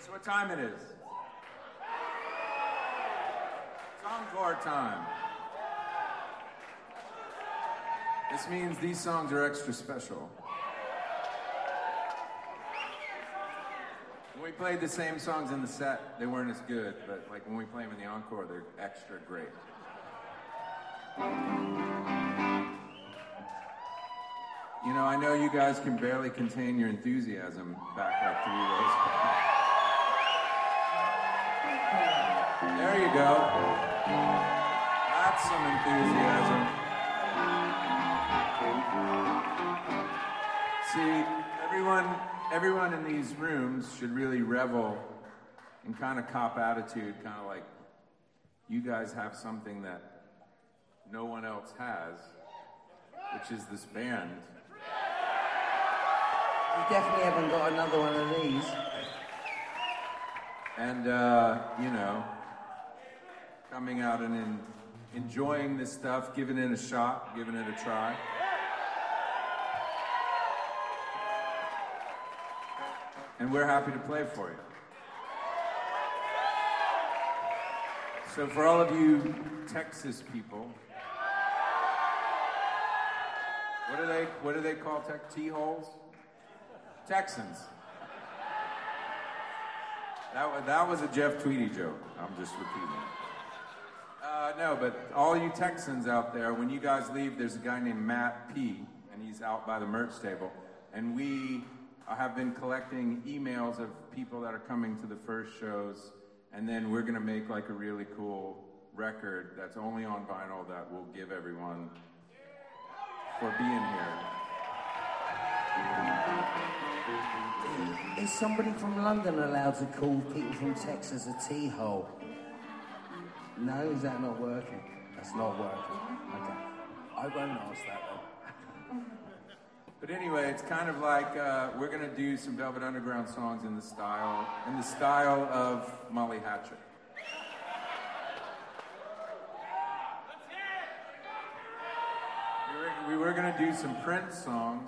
Guess what time it is? It's encore time. This means these songs are extra special. When we played the same songs in the set, they weren't as good, but like when we play them in the encore, they're extra great. You know, I know you guys can barely contain your enthusiasm back like 3 rows. There you go. That's some enthusiasm. See, everyone in these rooms should really revel in kind of cop attitude, kind of like you guys have something that no one else has, which is this band. You definitely haven't got another one of these. And, you know, coming out and enjoying this stuff, giving it a shot, giving it a try. And we're happy to play for you. So for all of you Texas people, what do they call T-holes? Texans. That was a Jeff Tweedy joke. I'm just repeating it. No, but all you Texans out there, when you guys leave, there's a guy named Matt P, and he's out by the merch table. And we have been collecting emails of people that are coming to the first shows, and then we're going to make like a really cool record that's only on vinyl that we'll give everyone for being here. Is somebody from London allowed to call people from Texas a T-hole? No, is that not working? That's not working. Okay. I won't ask that then. But anyway, it's kind of like we're going to do some Velvet Underground songs in the style of Molly Hatchet. We were going to do some Prince songs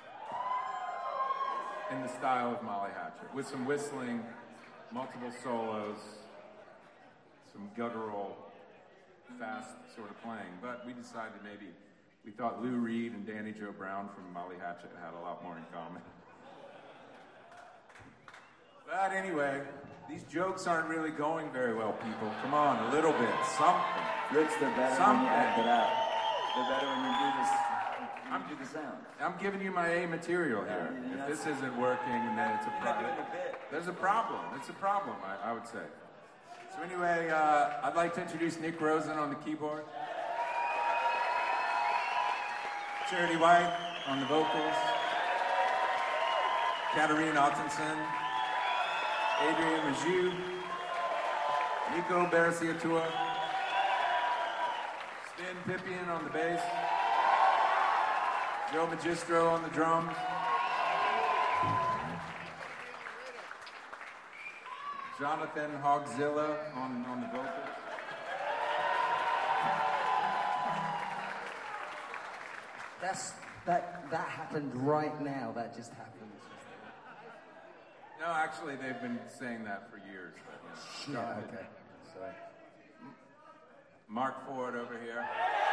in the style of Molly Hatchet, with some whistling, multiple solos, some guttural, fast sort of playing. But we decided we thought Lou Reed and Danny Joe Brown from Molly Hatchet had a lot more in common. But anyway, these jokes aren't really going very well, people. Come on, a little bit, something. Rich, they're better when you act it out. They're better when you do this. Do the sound. I'm giving you my A material here. If this isn't working, then it's a problem. There's a problem. It's a problem, I would say. So anyway, I'd like to introduce Nick Rosen on the keyboard. Charity White on the vocals. Katarina Ottensen. Adrian Majou. Nico Barasiatua. Stan Pippian on the bass. Joe Magistro on the drums. Jonathan Hogzilla on the vocals. That happened right now. That just happened. No, actually, they've been saying that for years. But, you know, yeah, okay. Sorry. Mark Ford over here.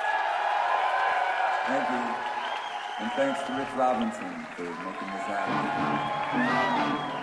Thank you. And thanks to Rich Robinson for making this happen.